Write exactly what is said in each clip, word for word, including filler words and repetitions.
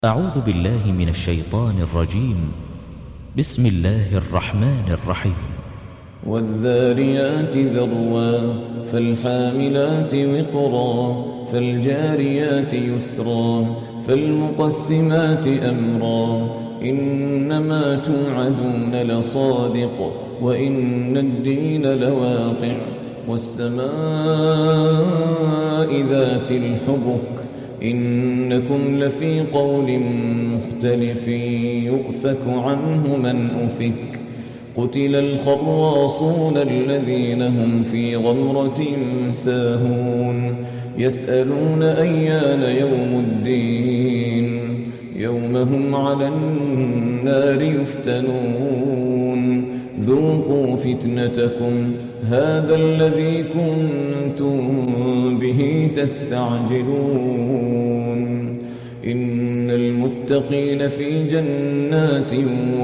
أعوذ بالله من الشيطان الرجيم. بسم الله الرحمن الرحيم. والذاريات ذروا فالحاملات وقرا فالجاريات يسرا فالمقسمات أمرا إنما توعدون لصادق وإن الدين لواقع والسماء ذات الحبك إنكم لفي قول مختلف يؤفك عنه من أفك قتل الخراصون الذين هم في غمرة ساهون يسألون أيان يوم الدين يوم هم على النار يفتنون ذوقوا فتنتكم هذا الذي كنتم به تستعجلون إن المتقين في جنات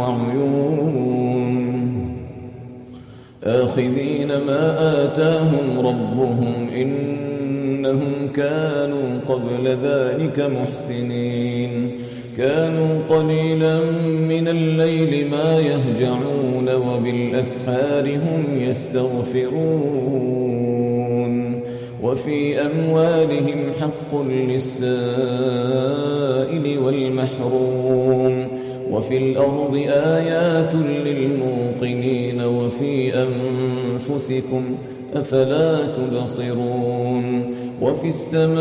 وعيون آخذين ما آتاهم ربهم إنهم كانوا قبل ذلك محسنين كانوا قليلا من الليل ما يهجعون وبالأسحار هم يستغفرون وفي أموالهم حق للسائل والمحروم وفي الأرض آيات للموقنين وفي أنفسكم أفلا تبصرون وفي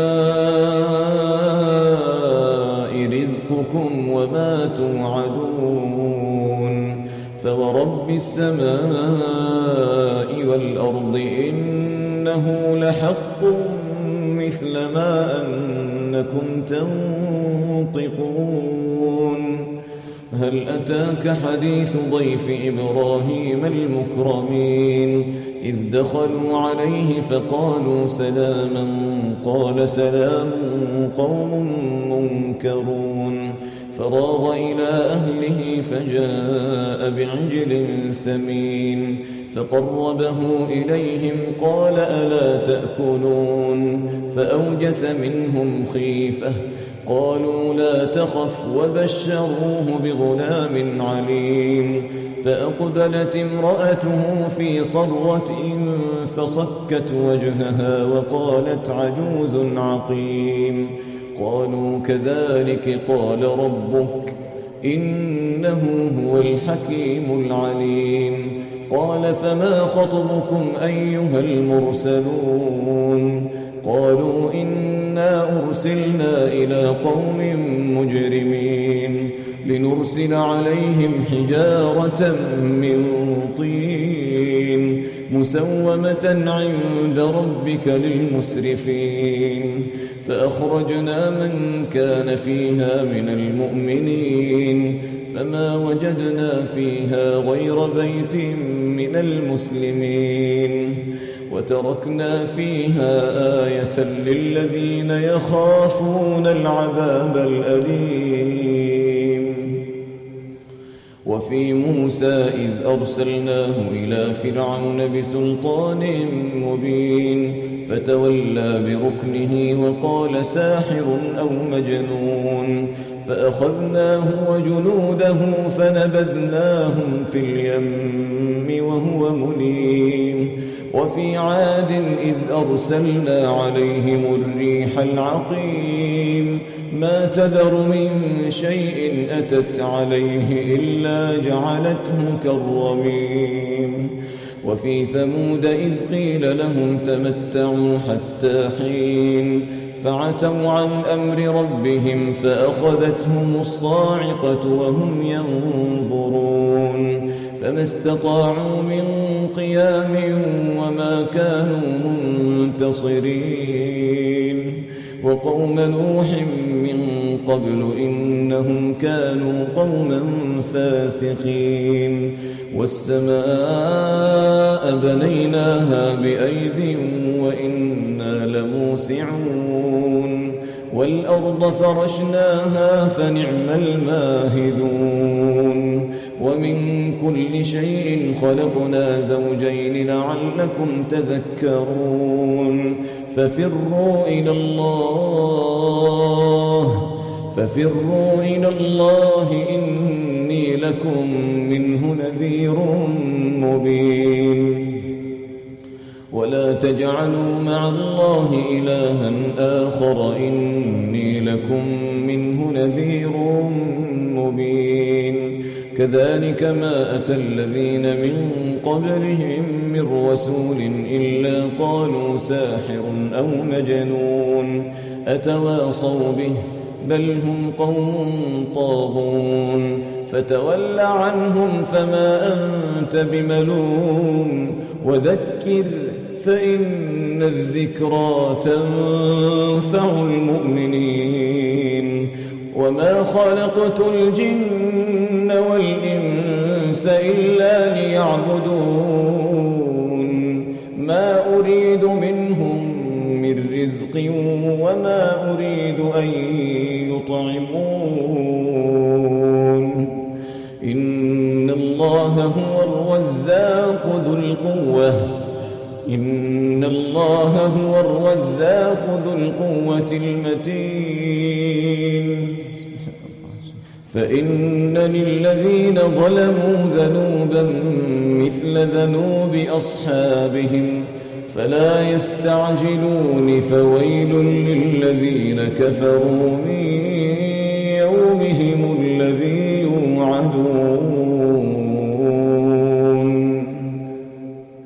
السماء رزقكم وما توعدون فورب السماء والأرض إنه لحق مثل ما أنكم تنطقون هل أتاك حديث ضيف إبراهيم المكرمين إذ دخلوا عليه فقالوا سلاما قال سلام قوم منكرون فراغ إلى أهله فجاء بعجل سمين فقربه إليهم قال ألا تأكلون فأوجس منهم خيفة قالوا لا تخف وبشروه بغلام عليم فأقبلت امرأته في صرة فصكت وجهها وقالت عجوز عقيم قالوا كذلك قال ربك إنه هو الحكيم العليم قال فما خطبكم أيها المرسلون قالوا إنا أرسلنا إلى قوم مجرمين لنرسل عليهم حجارة من طين مسومة عند ربك للمسرفين فأخرجنا من كان فيها من المؤمنين فما وجدنا فيها غير بيت من المسلمين وتركنا فيها آية للذين يخافون العذاب الأليم وفي موسى إذ أرسلناه إلى فرعون بسلطان مبين فتولى بركنه وقال ساحر أو مجنون فأخذناه وجنوده فنبذناهم في اليم وهو مليم وفي عاد إذ أرسلنا عليهم الريح العقيم ما تذر من شيء أتت عليه إلا جعلته كالرميم وفي ثمود إذ قيل لهم تمتعوا حتى حين فعتوا عن أمر ربهم فأخذتهم الصاعقة وهم ينظرون فما استطاعوا من قيام وما كانوا منتصرين وقوم نوح من قبل إنهم كانوا قوما فاسقين والسماء بنيناها بأيد وإنا لموسعون والأرض فرشناها فنعم الماهدون ومن كل شيء خلقنا زوجين لعلكم تذكرون ففروا إلى الله ففروا إلى الله إني لكم منه نذير مبين ولا تجعلوا مع الله إلها آخر إني لكم منه نذير مبين كذلك ما أتى الذين من قبلهم من رسول إلا قالوا ساحر أو مجنون أتواصوا به بل هم قوم طاغون فتول عنهم فما أنت بملوم وذكر فإن الذكرى تنفع المؤمنين وما خلقت الجن والإنس إلا ليعبدون ما أريد منهم من رزق وما أريد أن يطعمون إن الله هو الرزاق ذو القوة إن الله هو الرزاق ذو القوة المتين فإن للذين ظلموا ذنوبا مثل ذنوب أصحابهم فلا يستعجلون فويل للذين كفروا من يومهم الذي يوعدون